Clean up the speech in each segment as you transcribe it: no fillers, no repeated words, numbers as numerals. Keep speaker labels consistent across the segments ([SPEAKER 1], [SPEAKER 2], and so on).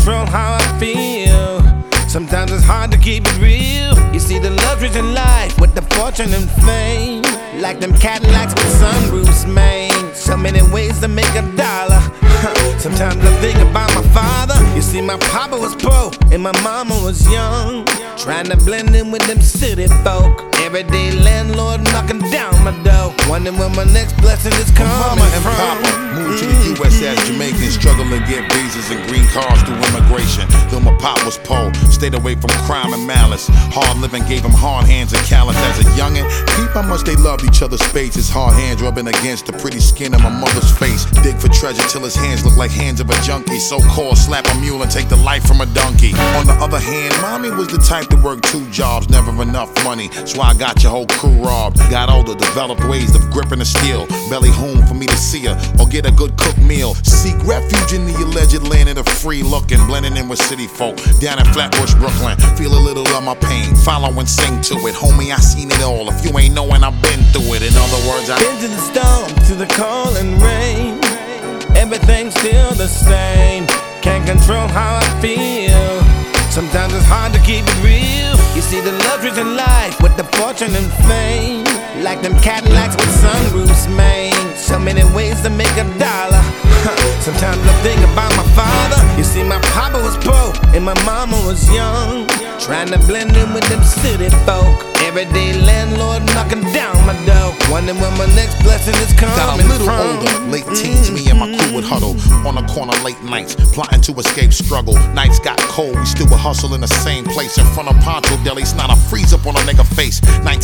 [SPEAKER 1] control how I feel. Sometimes it's hard to keep it real. You see the luxuries in life with the fortune and fame, like them Cadillacs with sunroofs, man. So many ways to make a dollar. Sometimes I think about my father. You see, my papa was poor and my mama was young, trying to blend in with them city folk. Everyday landlord knocking down my door, wondering where my next blessing is coming
[SPEAKER 2] Mama and
[SPEAKER 1] from.
[SPEAKER 2] Papa moved to the U.S. as Jamaicans, struggling to get visas and green cards through immigration. Though my pop was poor, stayed away from crime and malice. Hard living gave him hard hands and callous as a youngin'. Peep how much they loved each other's faces. Hard hands rubbing against the pretty skin of my mother's face. Dig for treasure till his hands look like hands of a junkie. So-called slap a mule and take the life from a donkey. On the other hand, mommy was the type to work 2 jobs, never enough money. So I got your whole crew robbed. Got older, developed ways of gripping the steel. Belly home for me to see her or get a good cooked meal. Seek refuge in the alleged land of the free looking, blending in with city folk. Down in Flatbush, Brooklyn, feel a little of my pain. Follow and sing to it, homie, I seen it all. If you ain't knowing, I've been through it. In other words, I've
[SPEAKER 1] been to the storm, to the cold and rain. Everything's still the same. Can't control how I feel. Sometimes it's hard to keep it real. You see the luxuries in life with the fortune and fame, like them Cadillacs with sunroofs, man. So many ways to make a dollar. Sometimes I think about my father. You see, my papa was poor and my mama was young, trying to blend in with them city folk. Everyday landlord knocking down my door, wondering where my next blessing is coming from.
[SPEAKER 2] Got a little older, late teens, me and my crew would huddle on the corner late nights, plotting to escape struggle. Nights got cold, we still would hustle in the same place, in front of Poncho Delis, not a freeze up on a nigga face.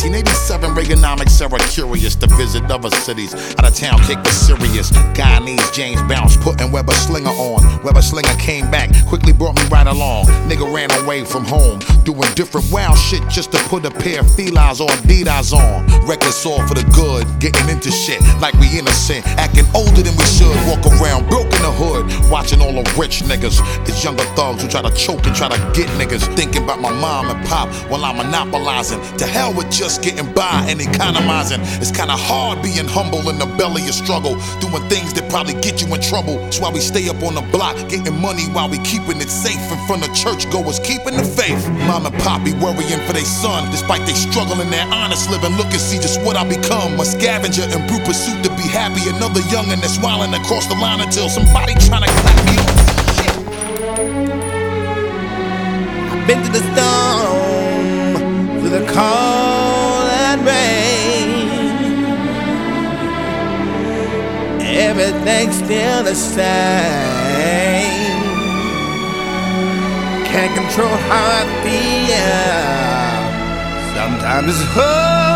[SPEAKER 2] 1987 Reaganomics era curious to visit other cities. Out of town kick was serious. Guyanese James Bounce, putting Weber Slinger on. Weber Slinger came back, quickly brought me right along. Nigga ran away from home, doing different wild shit just to put a pair of felines or Adidas on. Reckless all for the good, getting into shit like we innocent, acting older than we should. Walk around broke in the hood, watching all the rich niggas. It's younger thugs who try to choke and try to get niggas. Thinking about my mom and pop while I'm monopolizing. To hell with just getting by and economizing. It's kinda hard being humble in the belly of struggle, doing things that probably get you in trouble. That's why we stay up on the block, getting money while we keeping it safe. In front of churchgoers, keeping the faith. Mom and pop be worrying for their son, despite they struggle in their honest living. Look and see just what I become, a scavenger in brute pursuit to be happy. Another youngin' that's wildin' across the line until somebody tryna clap me off.
[SPEAKER 1] I've been to the storm, through the cold and rain. Everything's still the same. Can't control how I feel. Sometimes it's hard.